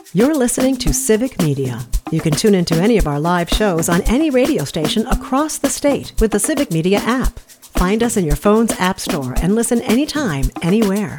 You're listening to Civic Media. You can tune into any of our live shows on any radio station across the state with the Civic Media app. Find us in your phone's app store and listen anytime, anywhere.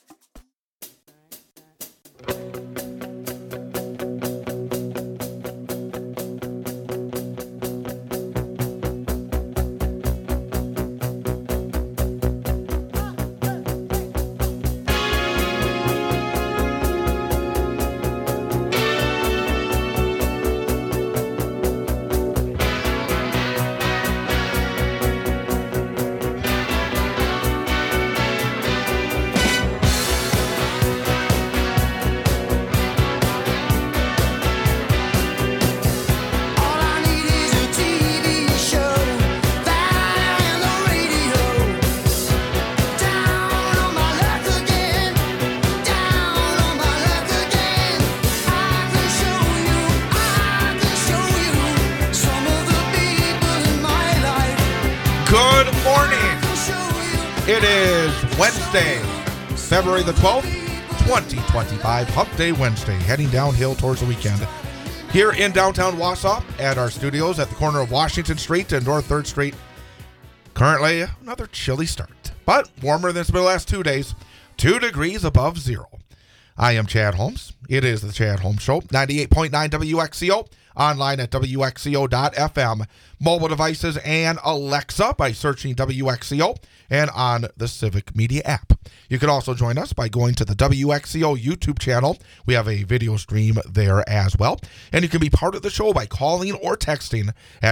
It is Wednesday, February the 12th, 2025, Hump Day Wednesday, heading downhill towards the weekend. Here in downtown Wausau at our studios at the corner of Washington Street and North 3rd Street. Currently, another chilly start, but warmer than it's been the last 2 days, 2 degrees above zero. I am Chad Holmes. It is the Chad Holmes Show, 98.9 WXCO, online at WXCO.FM, mobile devices and Alexa by searching WXCO, and on the Civic Media app. You can also join us by going to the WXCO YouTube channel. We have a video stream there as well. And you can be part of the show by calling or texting at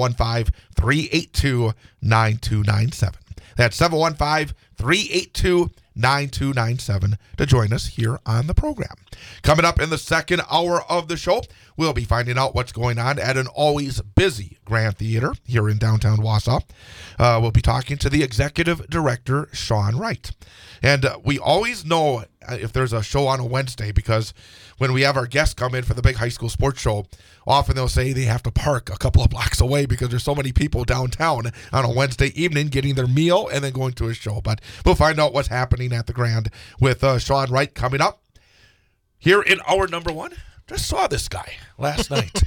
715-382-9297. That's 715-382-9297 to join us here on the program. Coming up in the second hour of the show, we'll be finding out what's going on at an always busy Grand Theater here in downtown Wausau. We'll be talking to the executive director, Sean Wright. And we always know if there's a show on a Wednesday because when we have our guests come in for the big high school sports show, often they'll say they have to park a couple of blocks away because there's so many people downtown on a Wednesday evening getting their meal and then going to a show. But we'll find out what's happening at the Grand with Sean Wright coming up. Here in hour number one, just saw this guy last night.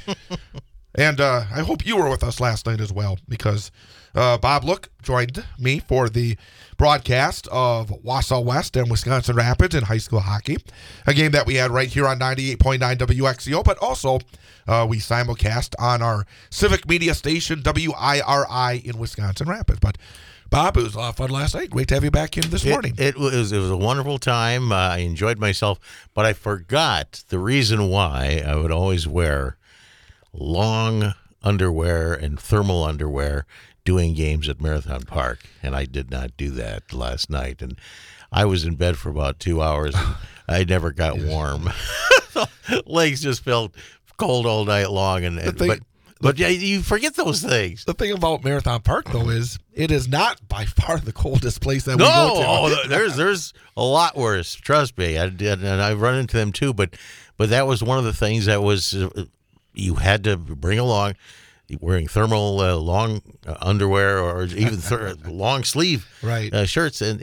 And I hope you were with us last night as well because Bob Look joined me for the broadcast of Wausau West and Wisconsin Rapids in high school hockey, a game that we had right here on 98.9 WXCO, but also we simulcast on our Civic Media station, WIRI in Wisconsin Rapids. But Bob, it was a lot of fun last night. Great to have you back in this morning. It was a wonderful time. I enjoyed myself, but I forgot the reason why I would always wear long underwear and thermal underwear doing games at Marathon Park, and I did not do that last night. And I was in bed for about 2 hours, and I never got warm. Legs just felt cold all night long, But yeah, you forget those things. The thing about Marathon Park, though, is it is not by far the coldest place that we go to. There's a lot worse. Trust me, and I've run into them too. But that was one of the things that was you had to bring along, wearing thermal long underwear or even long sleeve shirts, and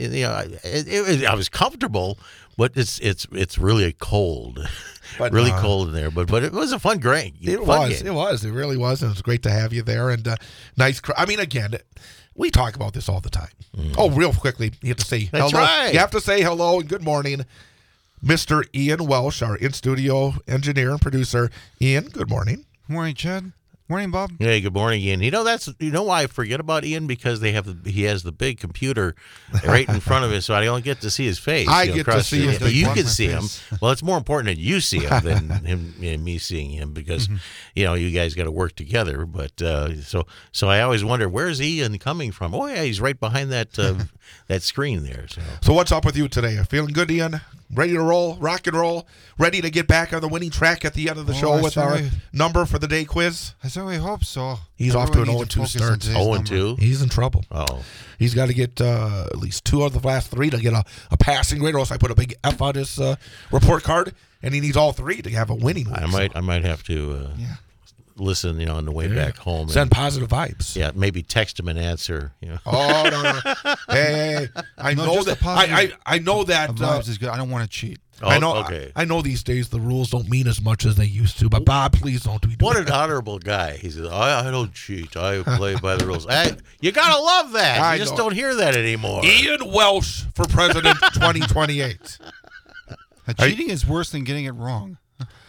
I was comfortable, but it's really cold. But, really cold in there, but it was a fun game. It really was, and it was great to have you there, and nice. I mean, again, we talk about this all the time. Oh, real quickly, you have to say hello. Right. You have to say hello and good morning, Mr. Ian Welsh, our in-studio engineer and producer. Ian, good morning. Morning, Chad. Morning, Bob. Hey, good morning, Ian. You know why I forget about Ian, because he has the big computer right in front of him, so I don't get to see his face. I get to see his face. You can see him. Well, it's more important that you see him than him and me seeing him, because you guys got to work together. But so I always wonder, where's Ian coming from? Oh yeah, he's right behind that that screen there. So what's up with you today? Feeling good, Ian? Ready to roll, rock and roll, ready to get back on the winning track at the end of the show with our number for the day quiz? I certainly hope so. He's off to an 0-2 start. 0-2? He's in trouble. Oh. He's got to get at least 2 out of the last 3 to get a passing grade, or else I put a big F on his report card, and he needs all 3 to have a winning week. I might have to listen, on the way back home. Send positive vibes. Yeah, maybe text him an answer. Oh, no. Hey, I know that. I know that. Vibes is good. I don't want to cheat. Oh, I know. okay. I know these days the rules don't mean as much as they used to. But Bob, please don't do What that. an honorable guy. He says, I don't cheat. I play by the rules. You got to love that. I You just know. don't hear that anymore. Ian Welsh for president 2028. Cheating is worse than getting it wrong.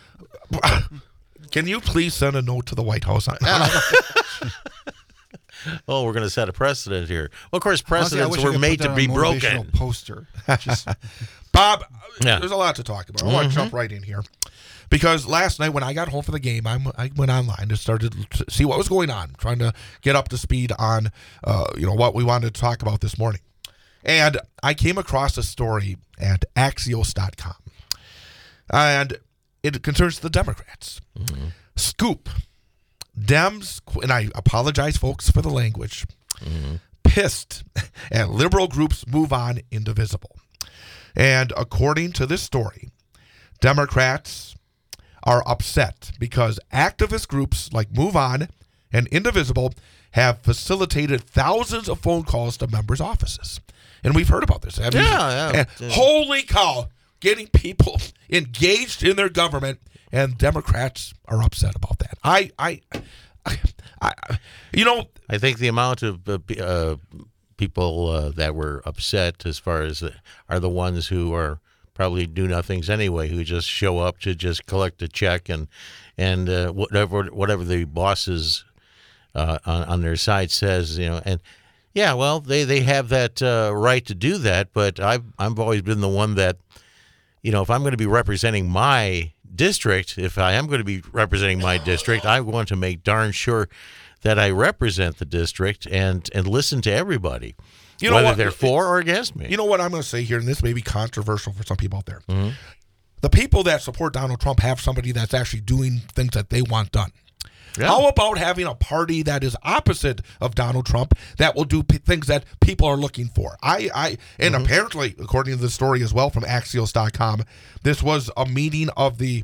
Can you please send a note to the White House? Oh, we're going to set a precedent here. Well, of course, Honestly, I precedents wish I were could made put to that be on a broken. motivational poster. Just, Bob, Yeah. there's a lot to talk about. I want to jump right in here. Because last night when I got home from the game, I went online and started to see what was going on, trying to get up to speed on what we wanted to talk about this morning. And I came across a story at Axios.com. And it concerns the Democrats. Scoop. Dems, and I apologize, folks, for the language, pissed at liberal groups move on indivisible. And according to this story, Democrats are upset because activist groups like Move On and Indivisible have facilitated thousands of phone calls to members' offices. And we've heard about this. Yeah. And holy cow, getting people engaged in their government, and Democrats are upset about that. I think the amount of people that were upset as far as are the ones who are probably do-nothings anyway, who just show up to just collect a check and whatever the bosses on their side says, and yeah, well, they have that right to do that, but I've always been the one that, if I'm going to be representing my district, I want to make darn sure that I represent the district and listen to everybody, whether they're for or against me. You know what I'm going to say here, and this may be controversial for some people out there. The people that support Donald Trump have somebody that's actually doing things that they want done. Yeah. How about having a party that is opposite of Donald Trump that will do things that people are looking for? And apparently, according to the story as well from Axios.com, this was a meeting of the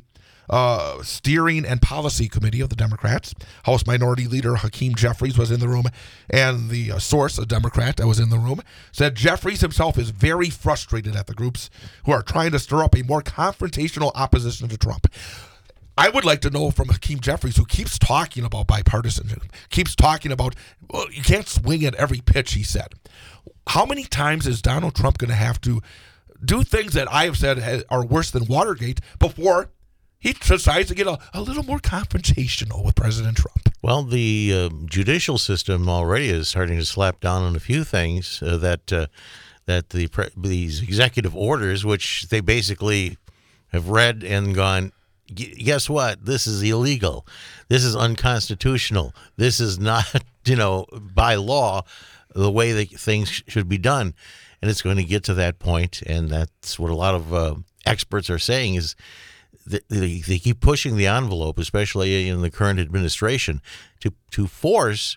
Steering and Policy Committee of the Democrats. House Minority Leader Hakeem Jeffries was in the room, and the source, a Democrat that was in the room, said Jeffries himself is very frustrated at the groups who are trying to stir up a more confrontational opposition to Trump. I would like to know from Hakeem Jeffries, who keeps talking about bipartisanship, keeps talking about, well, you can't swing at every pitch, he said. How many times is Donald Trump going to have to do things that I have said are worse than Watergate before he decides to get a little more confrontational with President Trump? Well, the judicial system already is starting to slap down on a few things that these executive orders, which they basically have read and gone, guess what? This is illegal. This is unconstitutional. This is not, by law, the way that things should be done. And it's going to get to that point, and that's what a lot of experts are saying is that they keep pushing the envelope, especially in the current administration, to force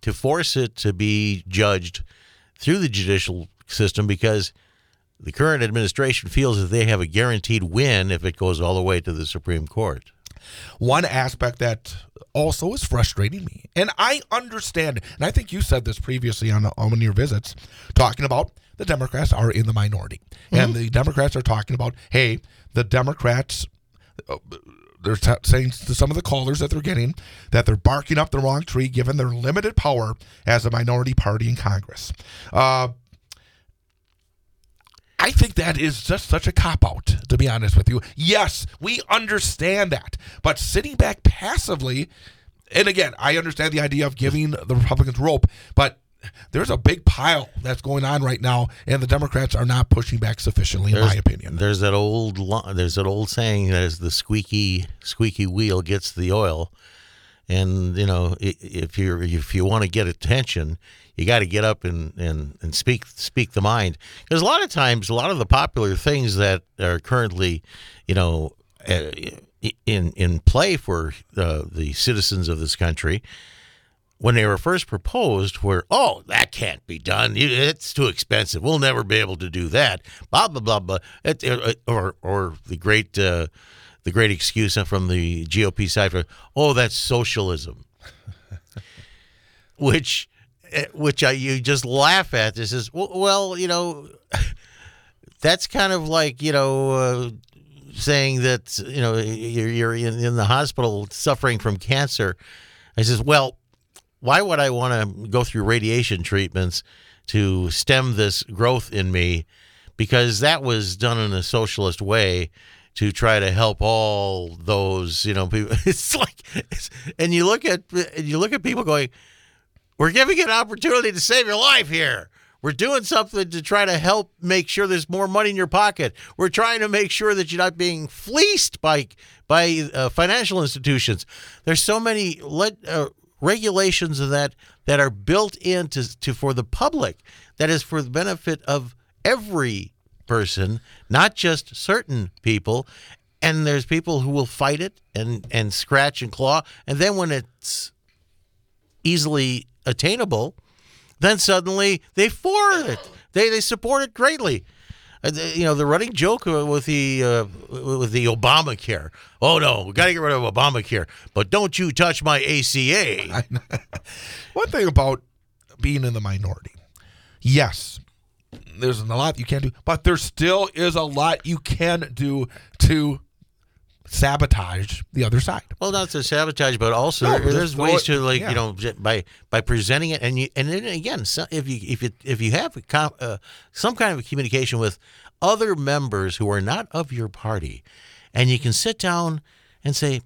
it to be judged through the judicial system, because the current administration feels that they have a guaranteed win if it goes all the way to the Supreme Court. One aspect that also is frustrating me, and I understand, and I think you said this previously on one of your visits, talking about the Democrats are in the minority. And the Democrats are talking about, hey, the Democrats, they're saying to some of the callers that they're getting that they're barking up the wrong tree given their limited power as a minority party in Congress. I think that is just such a cop-out, to be honest with you. Yes, we understand that. But sitting back passively, and again, I understand the idea of giving the Republicans rope, but there's a big pile that's going on right now, and the Democrats are not pushing back sufficiently, in my opinion. There's that old saying that is the squeaky wheel gets the oil. And, if you want to get attention, you got to get up and speak the mind. Because a lot of times, a lot of the popular things that are currently, in play for the citizens of this country, when they were first proposed, were, oh, that can't be done. It's too expensive. We'll never be able to do that. Blah blah blah blah. Or the great excuse from the GOP side for, oh, that's socialism, which you just laugh at. This is, well, that's kind of like, saying that, you're in the hospital suffering from cancer. I says, well, why would I want to go through radiation treatments to stem this growth in me? Because that was done in a socialist way to try to help all those, people. It's like, and you look at people going, we're giving you an opportunity to save your life here. We're doing something to try to help make sure there's more money in your pocket. We're trying to make sure that you're not being fleeced by financial institutions. There's so many regulations of that are built into for the public. That is for the benefit of every person, not just certain people. And there's people who will fight it and scratch and claw. And then when it's easily attainable, then suddenly they for it. They support it greatly. The running joke with the Obamacare. Oh no, we got to get rid of Obamacare, but don't you touch my ACA. One thing about being in the minority, yes, there's a lot you can't do, but there still is a lot you can do to sabotage the other side. Well, not to sabotage, but also there's ways to by presenting it, and then again, if you have some kind of a communication with other members who are not of your party, and you can sit down and say,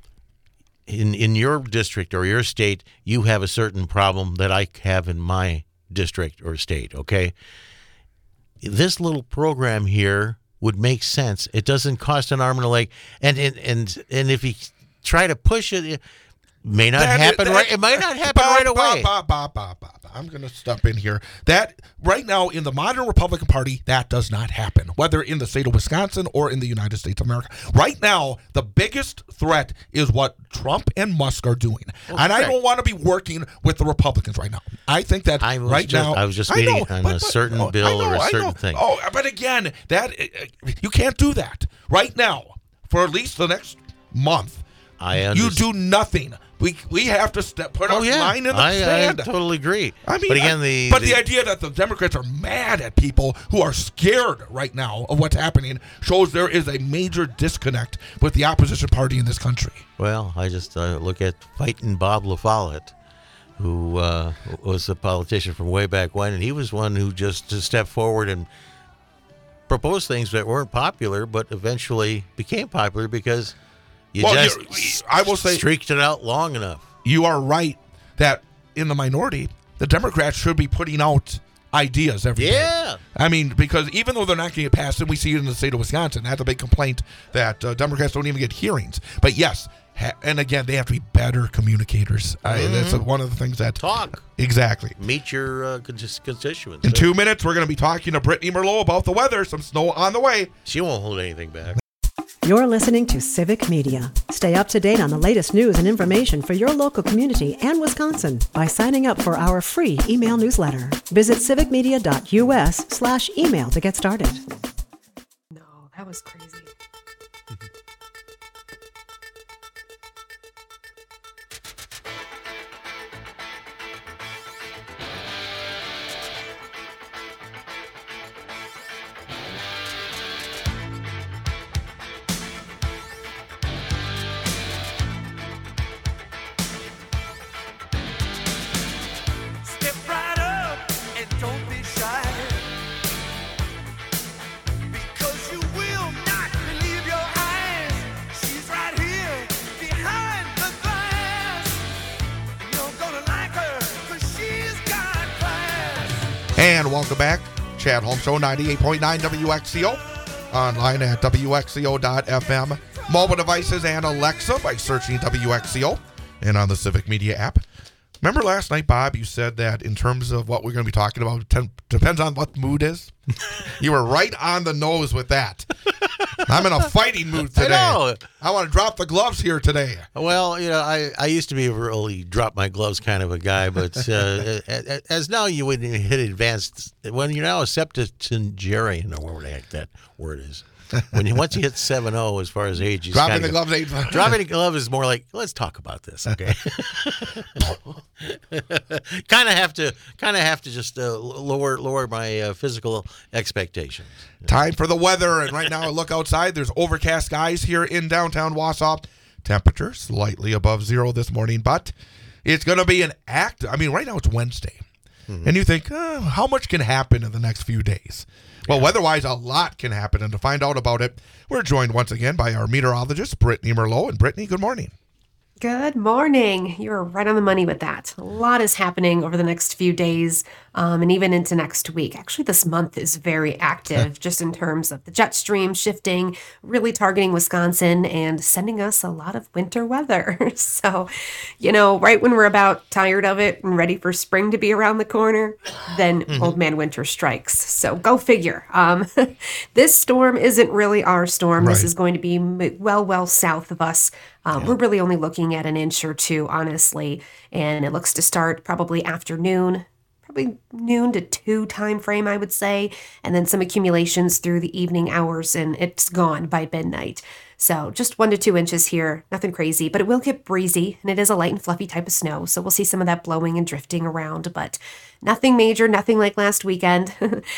in your district or your state, you have a certain problem that I have in my district or state. Okay, this little program here would make sense. It doesn't cost an arm and a leg, and if you try to push it, it may not happen right. It might not happen right away. I'm going to step in here. That right now in the modern Republican Party, that does not happen, whether in the state of Wisconsin or in the United States of America. Right now, the biggest threat is what Trump and Musk are doing, and I don't want to be working with the Republicans right now. I think that I was just meeting on a certain bill or a certain thing. Oh, but again, that you can't do that right now for at least the next month. You do nothing. We have to put our line in the sand. I totally agree. I mean, but again, the idea that the Democrats are mad at people who are scared right now of what's happening shows there is a major disconnect with the opposition party in this country. Well, I just look at fighting Bob LaFollette, who was a politician from way back when, and he was one who just stepped forward and proposed things that weren't popular, but eventually became popular because I will say, streaked it out long enough. You are right that in the minority, the Democrats should be putting out ideas every day. Yeah. I mean, because even though they're not getting passed, and we see it in the state of Wisconsin, that's a big complaint that Democrats don't even get hearings. But yes, and again, they have to be better communicators. That's one of the things that... Talk. Exactly. Meet your constituents. In 2 minutes, we're going to be talking to Brittany Merlot about the weather. Some snow on the way. She won't hold anything back. You're listening to Civic Media. Stay up to date on the latest news and information for your local community and Wisconsin by signing up for our free email newsletter. Visit civicmedia.us/email to get started. No, that was crazy. And welcome back. Chad Holmes Show, 98.9 WXCO. Online at WXCO.FM. Mobile devices and Alexa by searching WXCO. And on the Civic Media app. Remember last night, Bob, you said that in terms of what we're going to be talking about, depends on what the mood is. You were right on the nose with that. I'm in a fighting mood today. I want to drop the gloves here today. Well, I used to be a really drop my gloves kind of a guy, but as now you would hit advanced, when you're now a septuagenarian, or whatever the heck that word is. Once you hit 7-0 as far as age, Dropping the gloves ain't fun. dropping the glove is more like, let's talk about this, okay? kind of have to just lower my physical expectations. Time for the weather, and right now I look outside. There's overcast skies here in downtown Wausau. Temperature slightly above zero this morning, but it's going to be right now it's Wednesday. And you think, how much can happen in the next few days? Well, weather-wise, a lot can happen, and to find out about it, we're joined once again by our meteorologist, Brittany Merlot. And Brittany, good morning. Good morning. You're right on the money with that. A lot is happening over the next few days and even into next week. Actually, this month is very active just in terms of the jet stream shifting, really targeting Wisconsin and sending us a lot of winter weather. So, right when we're about tired of it and ready for spring to be around the corner, then Old Man Winter strikes. So go figure. This storm isn't really our storm. Right. This is going to be well south of us. We're really only looking at an inch or two, honestly, and it looks to start probably afternoon, probably noon to 2 time frame, I would say, and then some accumulations through the evening hours, and it's gone by midnight. So just 1 to 2 inches here, nothing crazy, but it will get breezy, and it is a light and fluffy type of snow, so we'll see some of that blowing and drifting around, but nothing major, nothing like last weekend.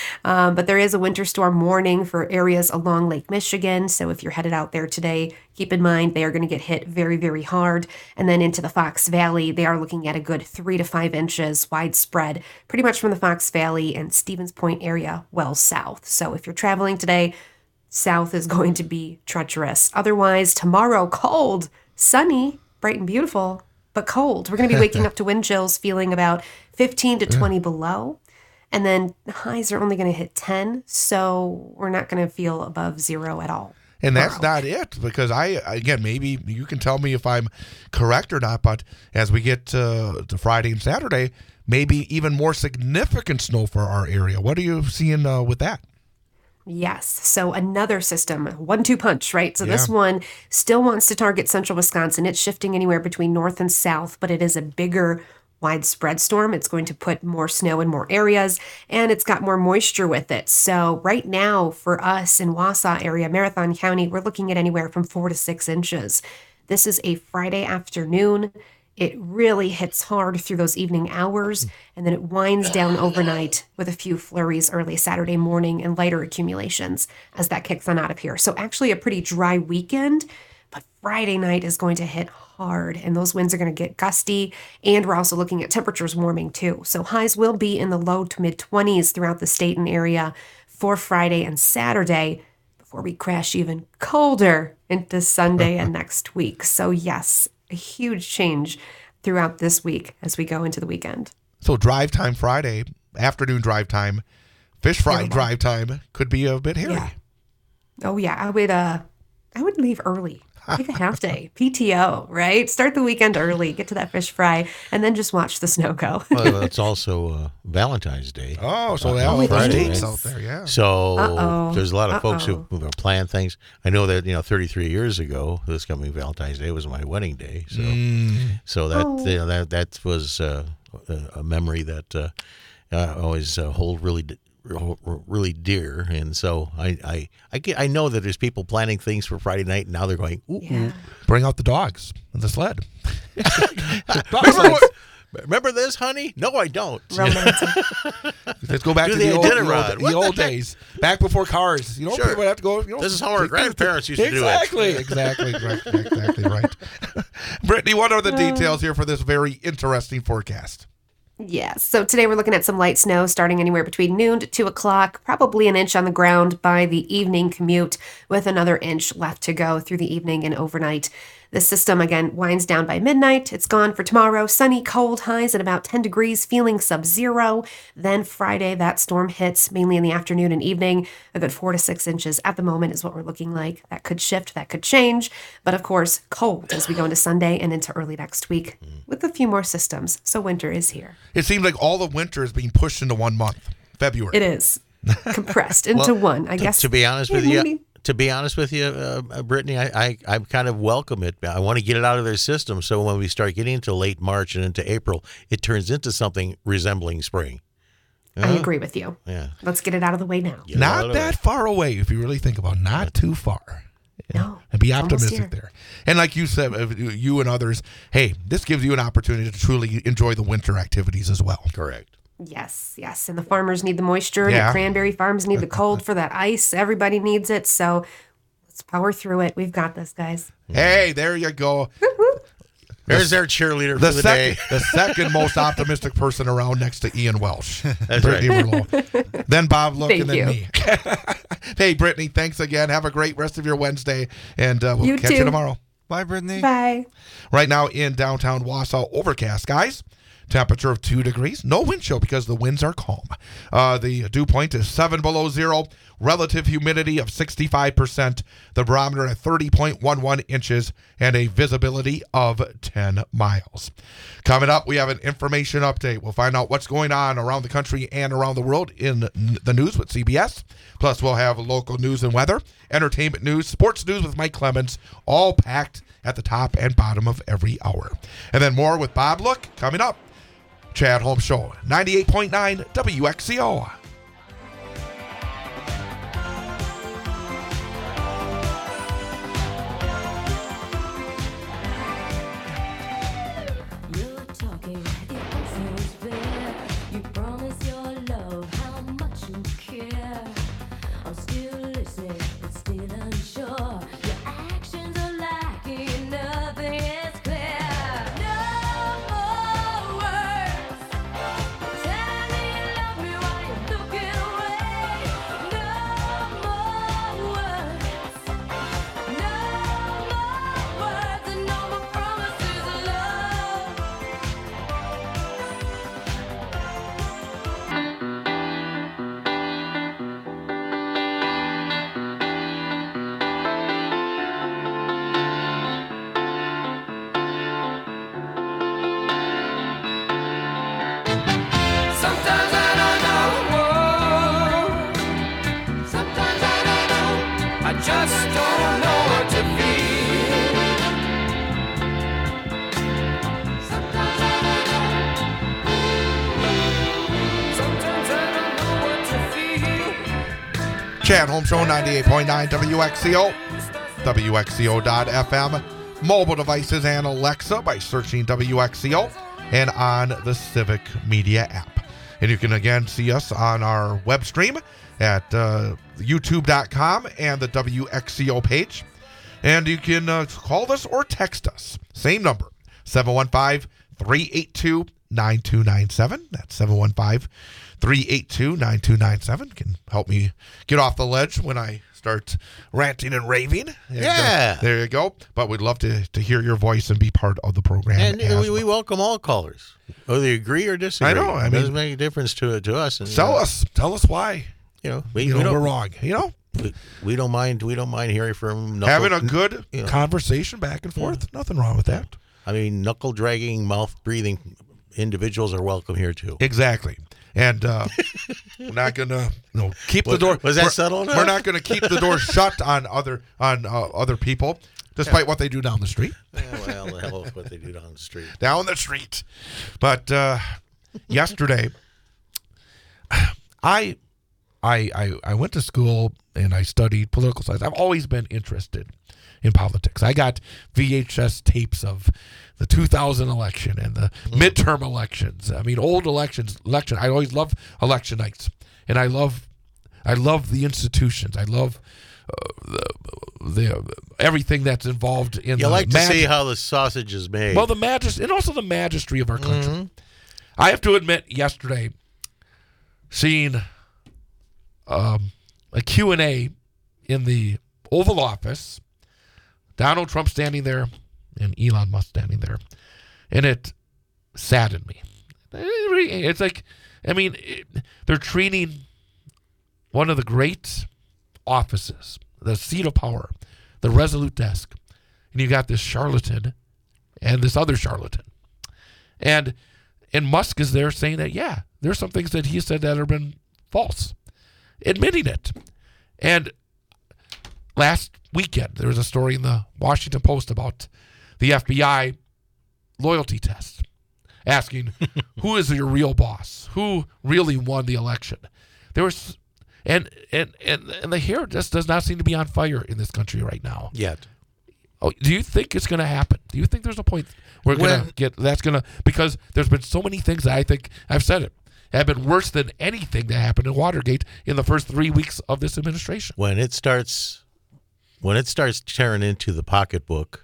But there is a winter storm warning for areas along Lake Michigan, so if you're headed out there today, keep in mind they are going to get hit very, very hard. And then into the Fox Valley, they are looking at a good 3 to 5 inches widespread, pretty much from the Fox Valley and Stevens Point area well south. So if you're traveling today, south is going to be treacherous. Otherwise, tomorrow, cold, sunny, bright and beautiful, but cold. We're going to be waking up to wind chills feeling about 15 to 20 below. And then highs are only going to hit 10, so we're not going to feel above zero at all. And that's not it, because maybe you can tell me if I'm correct or not, but as we get to Friday and Saturday, maybe even more significant snow for our area. What are you seeing with that? Yes. So another system, 1-2 punch, right? So this one still wants to target central Wisconsin. It's shifting anywhere between north and south, but it is a bigger, widespread storm. It's going to put more snow in more areas, and it's got more moisture with it. So right now for us in Wausau area, Marathon County, we're looking at anywhere from 4 to 6 inches. This is a Friday afternoon. It really hits hard through those evening hours, and then it winds down overnight with a few flurries early Saturday morning and lighter accumulations as that kicks on out of here. So actually a pretty dry weekend, but Friday night is going to hit hard, and those winds are going to get gusty, and we're also looking at temperatures warming too. So highs will be in the low to mid 20s throughout the state and area for Friday and Saturday before we crash even colder into Sunday and next week. So yes, a huge change throughout this week as we go into the weekend. So drive time Friday, afternoon drive time, fish fry drive time could be a bit hairy. Yeah. Oh yeah, I would leave early. Take a half day, PTO, right? Start the weekend early, get to that fish fry, and then just watch the snow go. Well, it's also Valentine's Day. Oh, so they on have Friday, dates right? out there, yeah. So there's a lot of folks who plan things. I know that 33 years ago, this coming Valentine's Day was my wedding day. So that was a memory that I always hold really dear, and so I know that there's people planning things for Friday night, and now they're going, ooh. Bring out the dogs and the sled. Remember this, honey? No, I don't. Romantic. Let's go back to the old days, back before cars. Sure. People would have to go. This is how our grandparents used to do it. Exactly right. Brittany, what are the details here for this very interesting forecast? Yes. So today we're looking at some light snow starting anywhere between noon to 2 o'clock, probably an inch on the ground by the evening commute, with another inch left to go through the evening and overnight. The system, again, winds down by midnight. It's gone for tomorrow. Sunny, cold, highs at about 10 degrees, feeling sub-zero. Then Friday, that storm hits mainly in the afternoon and evening. A good 4 to 6 inches at the moment is what we're looking like. That could shift, that could change. But of course, cold as we go into Sunday and into early next week with a few more systems. So winter is here. It seems like all the winter is being pushed into 1 month, February. It is compressed into one, I guess. To be honest with you, Brittany, I kind of welcome it. I want to get it out of their system, so when we start getting into late March and into April, it turns into something resembling spring. I agree with you. Yeah. Let's get it out of the way now. Get it out Not of the that way. far away, if you really think about it. Not too far. No. And be almost optimistic here. there. And like you said, you and others, hey, this gives you an opportunity to truly enjoy the winter activities as well. Correct. Yes, yes. And the farmers need the moisture. Yeah. The cranberry farms need the cold for that ice. Everybody needs it. So let's power through it. We've got this, guys. Hey, there you go. There's their cheerleader for The the day. second most optimistic person around next to Ian Welsh. That's Brittany right. Merlot. Then Bob Look, Thank and then you. me. Hey, Brittany, thanks again. Have a great rest of your Wednesday, and we'll You catch you too. tomorrow. Bye, Brittany. Bye. Right now in downtown Wausau, overcast, guys. Temperature of 2 degrees. No wind chill because the winds are calm. The dew point is 7 below zero. Relative humidity of 65%. The barometer at 30.11 inches and a visibility of 10 miles. Coming up, we have an information update. We'll find out what's going on around the country and around the world in the news with CBS. Plus, we'll have local news and weather, entertainment news, sports news with Mike Clemens, all packed at the top and bottom of every hour. And then more with Bob Look coming up. Chad Holmes Show, 98.9 WXCO. You're talking, it all sounds fair. You promise your love, how much you care. I'm still listening, but still unsure. Your actions are lacking, nothing is clear. No more words. Tell me you love me while you're looking away. No more words. No more words and no more promises of love. Sometimes I don't know. Sometimes I don't know. I just don't know what to feel. Sometimes I don't know. Sometimes I don't know what to feel. Chad Holmes Show, 98.9 WXCO, WXCO.FM, mobile devices and Alexa by searching WXCO and on the Civic Media app. And you can again see us on our web stream at youtube.com and the WXCO page. And you can call us or text us. Same number, 715-382-9297. That's 715-382-9297. Can help me get off the ledge when I start ranting and raving. And, Yeah. there you go. But we'd love to hear your voice and be part of the program. And as we well. welcome all callers, whether you agree or disagree. I know, I It mean- doesn't make a difference to us. And, Tell us why You know, we're wrong. we don't mind. We don't mind hearing from Having a good you know. conversation back and forth. Nothing wrong with that. I mean, knuckle dragging, mouth breathing individuals are welcome here too. Exactly. And we're not gonna, keep the door. Was that we're- subtle enough? We're not gonna keep the door shut on other people, despite what they do down the street. Well, the hell with what they do down the street. Down the street. But yesterday, I went to school and I studied political science. I've always been interested in politics. I got VHS tapes of the 2000 election and the midterm elections. I mean, old election. I always love election nights, and I love the institutions. I love the everything that's involved in. You like to see how the sausage is made. Well, the majesty and also the magistry of our country. I have to admit, yesterday, seeing a Q&A in the Oval Office, Donald Trump standing there and Elon Musk standing there, and it saddened me. It's like, I mean, they're treating one of the great offices, the seat of power, the Resolute desk, and you got this charlatan and this other charlatan. And Musk is there saying that, yeah, there's some things that he said that have been false, admitting it. And last weekend, there was a story in the Washington Post about the FBI loyalty test. asking, who is your real boss? Who really won the election? There was, and the hair just does not seem to be on fire in this country right now. Yet. Oh, do you think it's going to happen? Do you think there's a point we're going to get because there's been so many things that I think, I've said it, have been worse than anything that happened in Watergate in the first 3 weeks of this administration. When it starts tearing into the pocketbook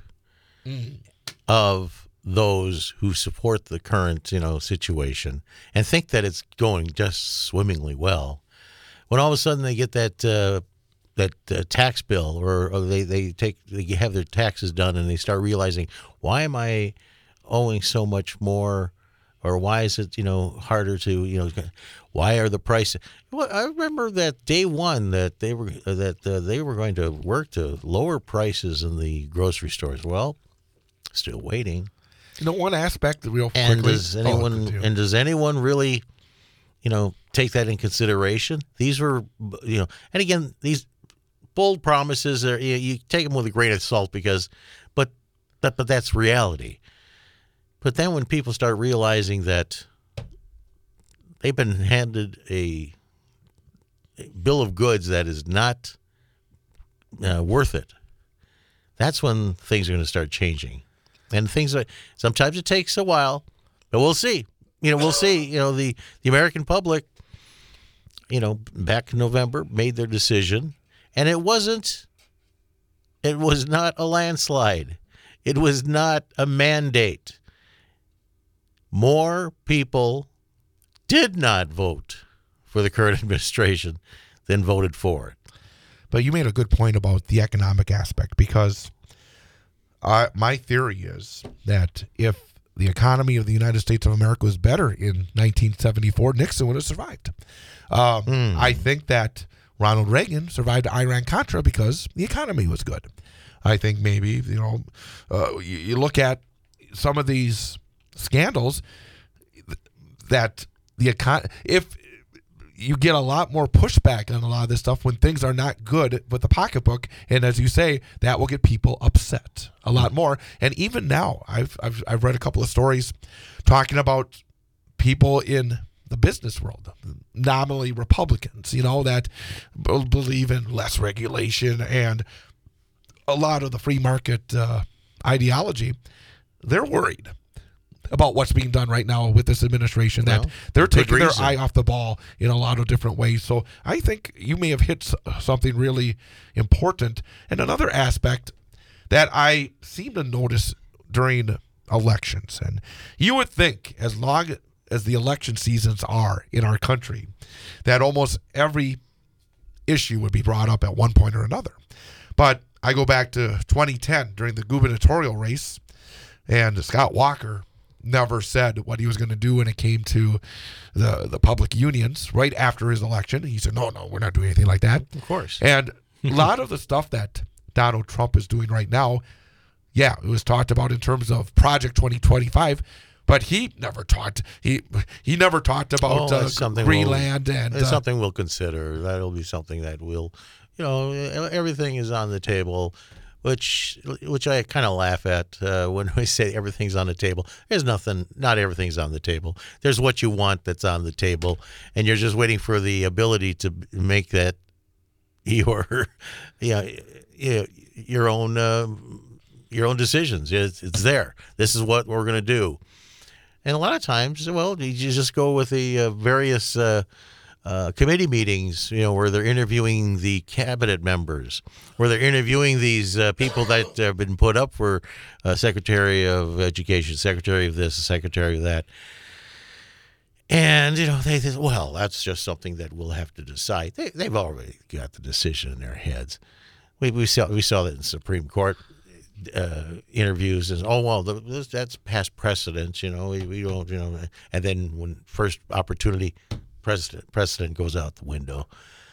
of those who support the current, situation and think that it's going just swimmingly well, when all of a sudden they get that tax bill or they have their taxes done and they start realizing, why am I owing so much more, or why is it harder to why are the prices? Well, I remember that day one that they were going to work to lower prices in the grocery stores. Well, still waiting. One aspect real quickly. And does anyone really take that in consideration? These were and again, these bold promises are, you take them with a grain of salt but that's reality. But then when people start realizing that they've been handed a bill of goods that is not worth it, that's when things are going to start changing. And sometimes it takes a while, but we'll see. We'll see. The American public, back in November made their decision. And it was not a landslide. It was not a mandate. More people did not vote for the current administration than voted for it. But you made a good point about the economic aspect, because my theory is that if the economy of the United States of America was better in 1974, Nixon would have survived. I think that Ronald Reagan survived Iran-Contra because the economy was good. I think maybe, you look at some of these scandals that if you get a lot more pushback on a lot of this stuff when things are not good with the pocketbook, and as you say, that will get people upset a lot more. And even now, I've read a couple of stories talking about people in the business world, nominally Republicans, that believe in less regulation and a lot of the free market ideology. They're worried about what's being done right now with this administration, that they're taking their eye off the ball in a lot of different ways. So I think you may have hit something really important. And another aspect that I seem to notice during elections, and you would think as long as the election seasons are in our country, that almost every issue would be brought up at one point or another. But I go back to 2010 during the gubernatorial race, and Scott Walker never said what he was going to do when it came to the public unions right after his election. He said, no, we're not doing anything like that. Of course. And a lot of the stuff that Donald Trump is doing right now, it was talked about in terms of Project 2025, but he never talked. He never talked about Greenland, and it's something we'll consider. That'll be something that we'll, everything is on the table. Which I kind of laugh at when we say everything's on the table. There's nothing, not everything's on the table. There's what you want that's on the table, and you're just waiting for the ability to make that your own decisions. It's there. This is what we're going to do. And a lot of times, you just go with the various committee meetings, where they're interviewing the cabinet members, where they're interviewing these people that have been put up for Secretary of Education, Secretary of this, Secretary of that. And, they think, well, that's just something that we'll have to decide. They've already got the decision in their heads. We saw that in Supreme Court interviews, and that's past precedent, we don't, and then when first opportunity, precedent goes out the window.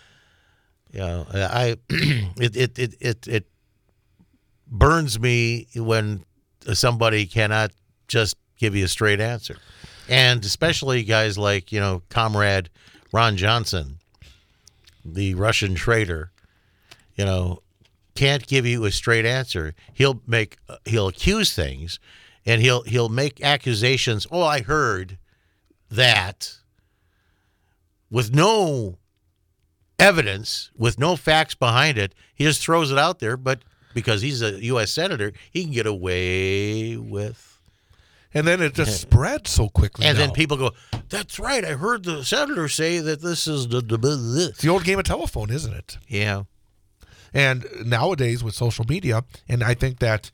It burns me when somebody cannot just give you a straight answer, and especially guys like Comrade Ron Johnson, the Russian traitor, can't give you a straight answer. He'll accuse things, and he'll make accusations. Oh, I heard that, with no evidence, with no facts behind it. He just throws it out there, but because he's a U.S. senator, he can get away with. And then it just spreads so quickly. And now. then people go, "That's right, I heard the senator say that this is the." It's the old game of telephone, isn't it? Yeah. And nowadays with social media, and I think that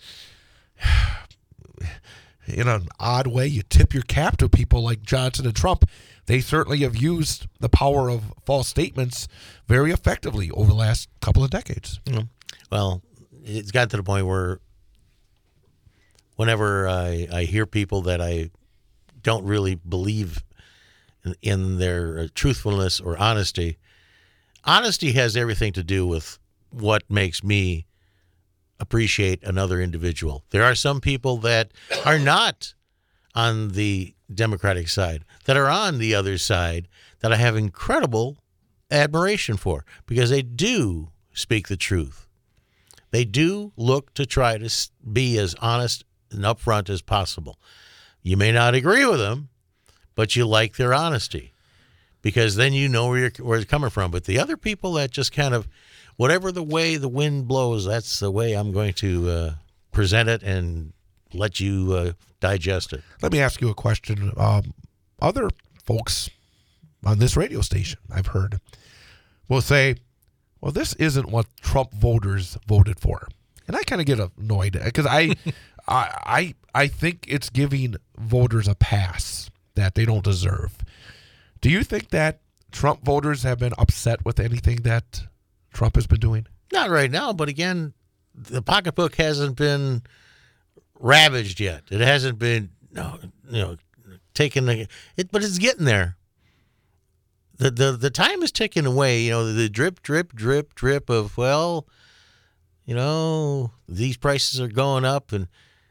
in an odd way, you tip your cap to people like Johnson and Trump. They certainly have used the power of false statements very effectively over the last couple of decades. Well, it's got to the point where whenever I hear people that I don't really believe in their truthfulness or honesty has everything to do with what makes me appreciate another individual. There are some people that are not on the Democratic side, that are on the other side, that I have incredible admiration for, because they do speak the truth. They do look to try to be as honest and upfront as possible. You may not agree with them, but you like their honesty, because then you know where it's coming from. But the other people that just kind of, whatever the way the wind blows, that's the way I'm going to present it and let you digest it. Let me ask you a question. Other folks on this radio station, I've heard, will say, well, this isn't what Trump voters voted for. And I kind of get annoyed because I think it's giving voters a pass that they don't deserve. Do you think that Trump voters have been upset with anything that Trump has been doing? Not right now, but again, the pocketbook hasn't been ravaged yet. It hasn't been, taken. But it's getting there. The time is ticking away. The drip, drip, drip, drip of, these prices are going up, and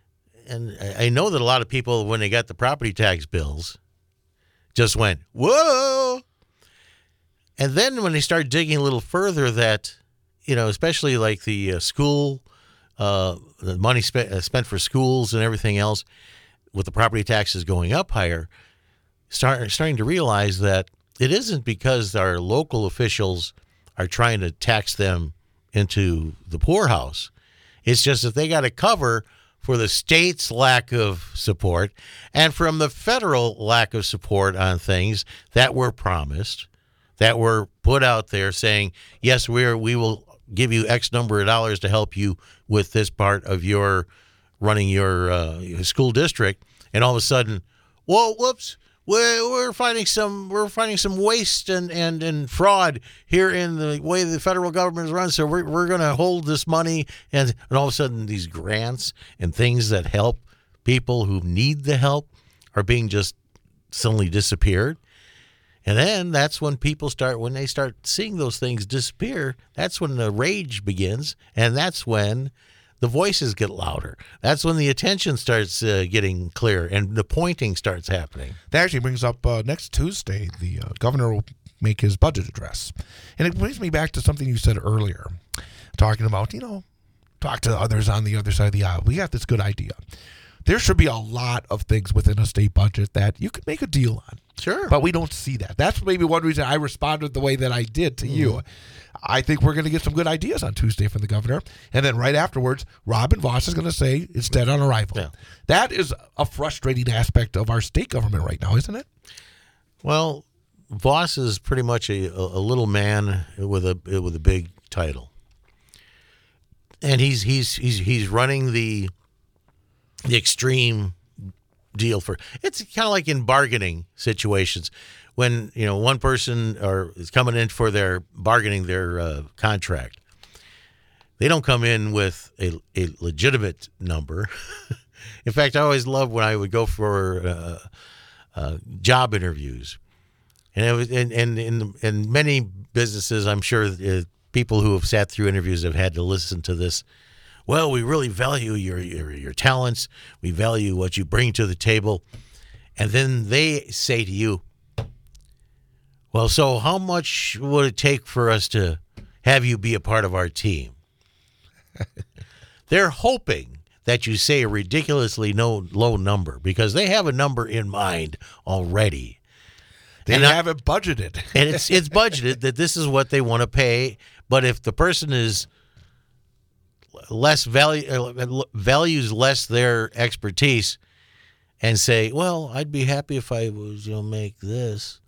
I know that a lot of people, when they got the property tax bills, just went, whoa. And then when they start digging a little further, that, especially like the school, the money spent for schools and everything else, with the property taxes going up higher, starting to realize that it isn't because our local officials are trying to tax them into the poorhouse. It's just that they got to cover for the state's lack of support and from the federal lack of support on things that were promised, that were put out there saying, yes, we will give you X number of dollars to help you with this part of your running your school district. And all of a sudden, whoops, we're finding some waste and fraud here in the way the federal government is run. So we're going to hold this money, and all of a sudden these grants and things that help people who need the help are being just suddenly disappeared. And then that's when when they start seeing those things disappear, that's when the rage begins, and that's when the voices get louder. That's when the attention starts getting clear and the pointing starts happening. That actually brings up next Tuesday, the governor will make his budget address. And it brings me back to something you said earlier, talking about, talk to others on the other side of the aisle. We got this good idea. There should be a lot of things within a state budget that you could make a deal on. Sure. But we don't see that. That's maybe one reason I responded the way that I did to you. I think we're going to get some good ideas on Tuesday from the governor. And then right afterwards, Robin Vos is going to say it's dead on arrival. Yeah. That is a frustrating aspect of our state government right now, isn't it? Well, Vos is pretty much a little man with a big title. And he's running the extreme deal for it's kind of like in bargaining situations when one person is coming in for their bargaining their contract. They don't come in with a legitimate number. In fact, I always loved when I would go for job interviews, and it was in many businesses, I'm sure people who have sat through interviews have had to listen to this. Well, we really value your talents. We value what you bring to the table. And then they say to you, well, so how much would it take for us to have you be a part of our team? They're hoping that you say a ridiculously low number, because they have a number in mind already. They And have it budgeted. And it's budgeted that this is what they want to pay. But if the person is values less their expertise and say, well, I'd be happy if I was, make this.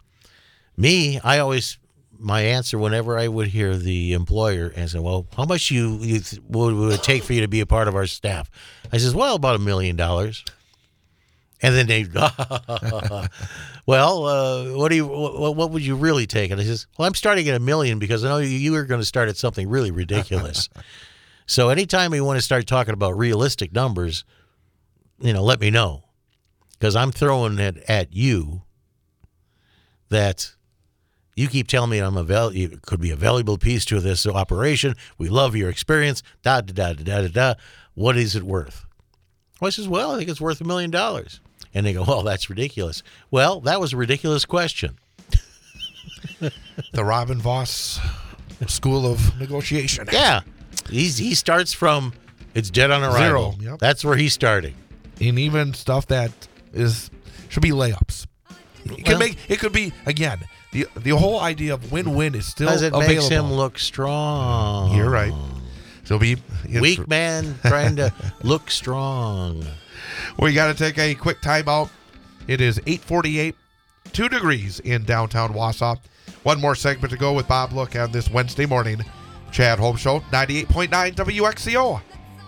My answer whenever I would hear the employer and say, well, how much would it take for you to be a part of our staff? I says, well, about $1 million. And then they, well, what would you really take? And I says, well, I'm starting at $1 million because I know you are going to start at something really ridiculous. So anytime you want to start talking about realistic numbers, let me know, because I'm throwing it at you that you keep telling me it could be a valuable piece to this operation. We love your experience. Da da da da da da. What is it worth? Well, I says, well, I think it's worth $1 million. And they go, well, that's ridiculous. Well, that was a ridiculous question. The Robin Voss School of Negotiation. Yeah. He starts from it's dead on arrival. 0. Yep. That's where he's starting. And even stuff that should be layups. It could be, again, the whole idea of win-win is still Because it available. makes him look strong. You're right. So Weak man trying to look strong. We got to take a quick timeout. It is 8:48, 2 degrees in downtown Wausau. One more segment to go with Bob Look on this Wednesday morning. Chad Holmes Show, 98.9 WXCO.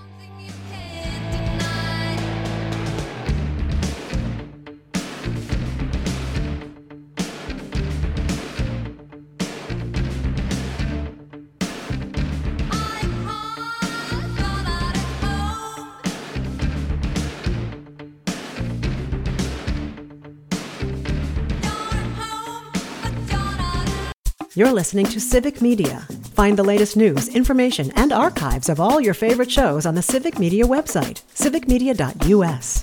You're listening to Civic Media. Find the latest news, information, and archives of all your favorite shows on the Civic Media website, civicmedia.us.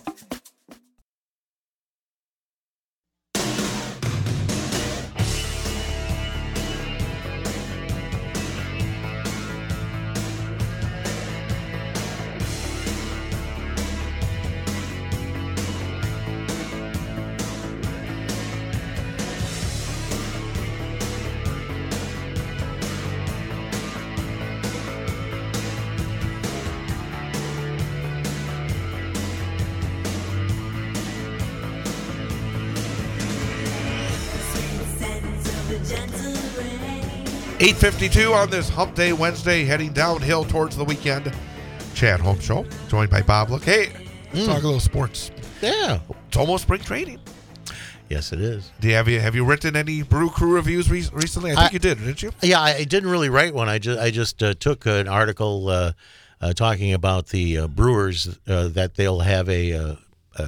Gentle rain. 8:52 on this Hump Day Wednesday, heading downhill towards the weekend. Chad Holmes Show, joined by Bob Look. Hey, let's talk a little sports. Yeah. It's almost spring training. Yes, it is. Have you written any Brew Crew reviews recently? I think you did, didn't you? Yeah, I didn't really write one. I just took an article talking about the Brewers that they'll have a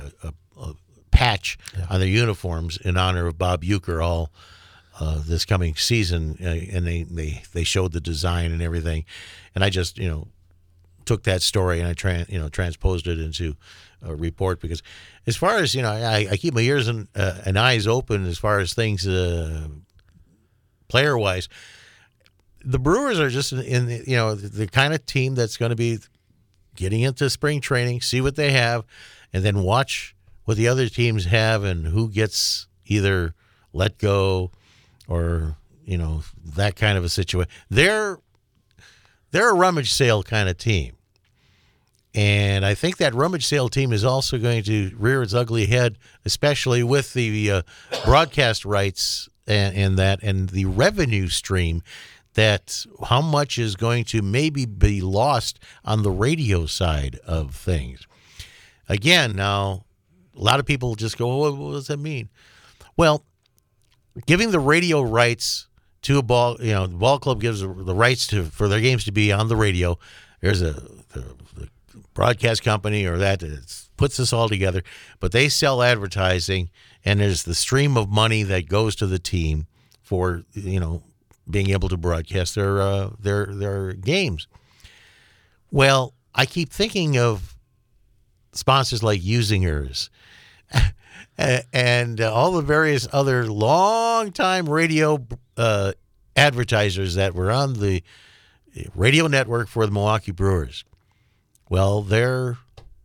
patch on their uniforms in honor of Bob Uecker all this coming season, and they showed the design and everything, and I just took that story and I transposed it into a report, because as far as I keep my ears and eyes open as far as things player wise. The Brewers are just in the kind of team that's going to be getting into spring training, see what they have, and then watch what the other teams have and who gets either let go or that kind of a situation. They're a rummage sale kind of team. And I think that rummage sale team is also going to rear its ugly head, especially with the broadcast rights and the revenue stream, that how much is going to maybe be lost on the radio side of things. Again, now, a lot of people just go, well, what does that mean? Well, giving the radio rights to a ball, the ball club gives the rights for their games to be on the radio. There's the broadcast company or that puts this all together, but they sell advertising, and there's the stream of money that goes to the team for being able to broadcast their games. Well, I keep thinking of sponsors like Usingers and all the various other long-time radio advertisers that were on the radio network for the Milwaukee Brewers. Well, they're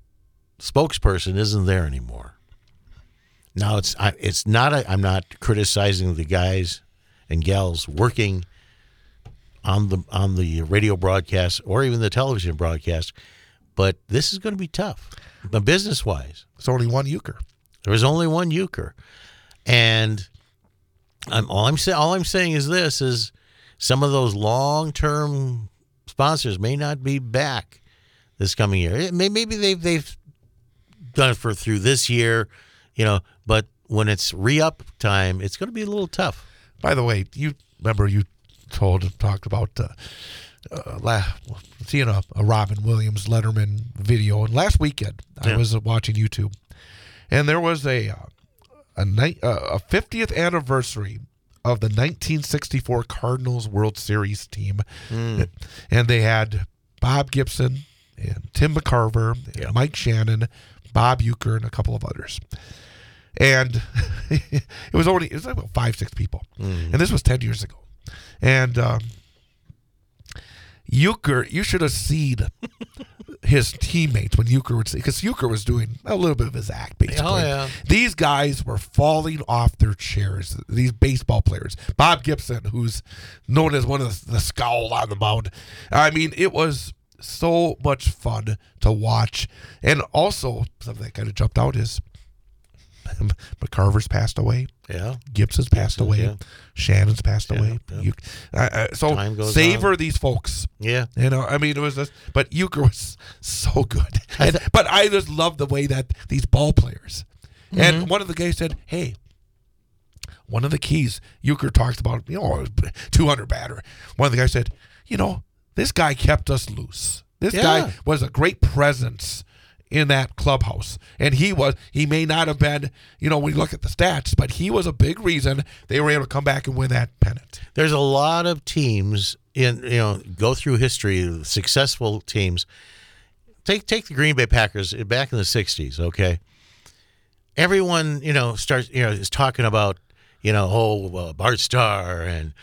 spokesperson isn't there anymore. Now it's not. I'm not criticizing the guys and gals working on the radio broadcast or even the television broadcast, but this is going to be tough, but business wise. It's only one euchre. There was only one euchre, and all I'm saying is this: is some of those long-term sponsors may not be back this coming year. Maybe they've done it through this year, but when it's re-up time, it's going to be a little tough. By the way, you remember you talked about seeing a Robin Williams Letterman video, and last weekend I was watching YouTube, and there was a 50th anniversary of the 1964 Cardinals World Series team, and they had Bob Gibson and Tim McCarver, and Mike Shannon, Bob Euchre, and a couple of others. And it was about 5-6 people, and this was 10 years ago. And Euchre, you should have seen his teammates when Euchre would say, because Euchre was doing a little bit of his act, basically. Oh, yeah. These guys were falling off their chairs, these baseball players. Bob Gibson, who's known as one of the scowl on the mound. I mean, it was so much fun to watch. And also, something that kind of jumped out is McCarver's passed away. Yeah. Gibson's passed away. Yeah. Shannon's passed away. Yeah. So savor these folks. Yeah. I mean, it was just, but Euchre was so good. But I just love the way that these ball players. And one of the guys said, hey, one of the keys, Euchre talks about, 200 batter. One of the guys said, this guy kept us loose. This guy was a great presence in that clubhouse. And he may not have been, when you look at the stats, but he was a big reason they were able to come back and win that pennant. There's a lot of teams go through history, successful teams. Take the Green Bay Packers back in the 60s, okay? Everyone, starts, is talking about, Bart Starr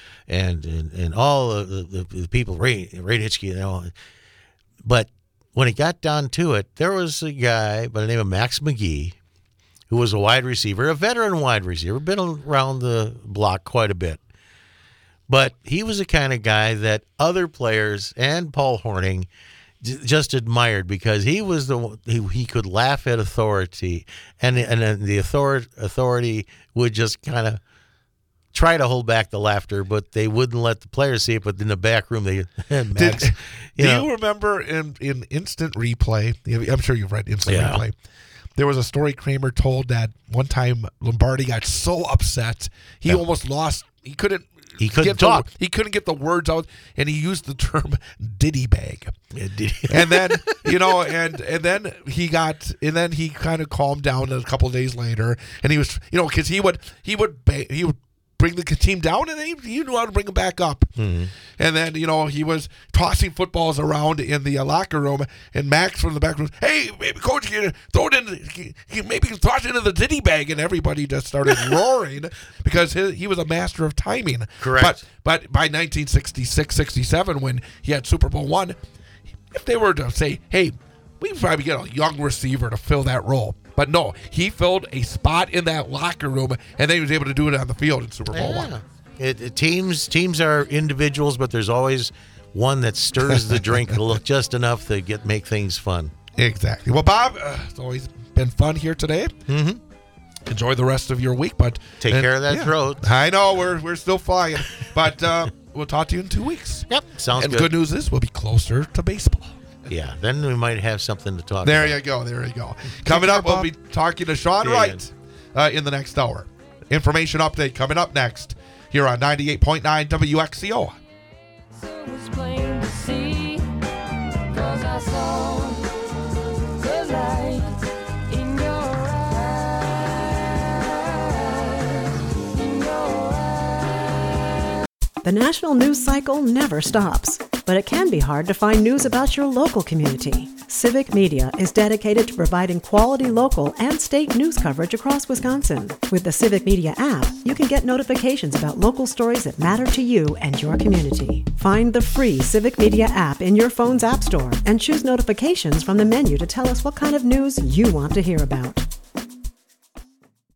and all of the people, Ray Hitchke, But when it got down to it, there was a guy by the name of Max McGee who was a wide receiver, a veteran wide receiver, been around the block quite a bit. But he was the kind of guy that other players and Paul Hornung just admired because he was he could laugh at authority, and then the authority would just kind of try to hold back the laughter, but they wouldn't let the players see it. But in the back room, they had Max. Do you remember in Instant Replay? I'm sure you've read Instant Replay. There was a story Kramer told that one time Lombardi got so upset he almost lost. He couldn't talk. He couldn't get the words out, and he used the term "ditty bag." Yeah, and then and then he kind of calmed down a couple of days later, and he was because he would bring the team down, and he knew how to bring them back up. Mm-hmm. And then, he was tossing footballs around in the locker room, and Max from the back room, hey, maybe coach, throw it in, maybe toss it into the ditty bag, and everybody just started roaring because he was a master of timing. Correct. But by 1966, 67, when he had Super Bowl I, if they were to say, hey, we could probably get a young receiver to fill that role. But no, he filled a spot in that locker room, and then he was able to do it on the field in Super Bowl I. Teams are individuals, but there's always one that stirs the drink just enough to make things fun. Exactly. Well, Bob, it's always been fun here today. Mm-hmm. Enjoy the rest of your week, but take care of that throat. I know we're still flying, but we'll talk to you in 2 weeks. Yep, sounds good. And good news is we'll be closer to baseball. Yeah, then we might have something to talk about. There you go. Coming up, we'll be talking to Sean Wright in the next hour. Information update coming up next here on 98.9 WXCO. It was plain to see, 'cause I saw the light in your eyes. The national news cycle never stops, but it can be hard to find news about your local community. Civic Media is dedicated to providing quality local and state news coverage across Wisconsin. With the Civic Media app, you can get notifications about local stories that matter to you and your community. Find the free Civic Media app in your phone's app store and choose notifications from the menu to tell us what kind of news you want to hear about.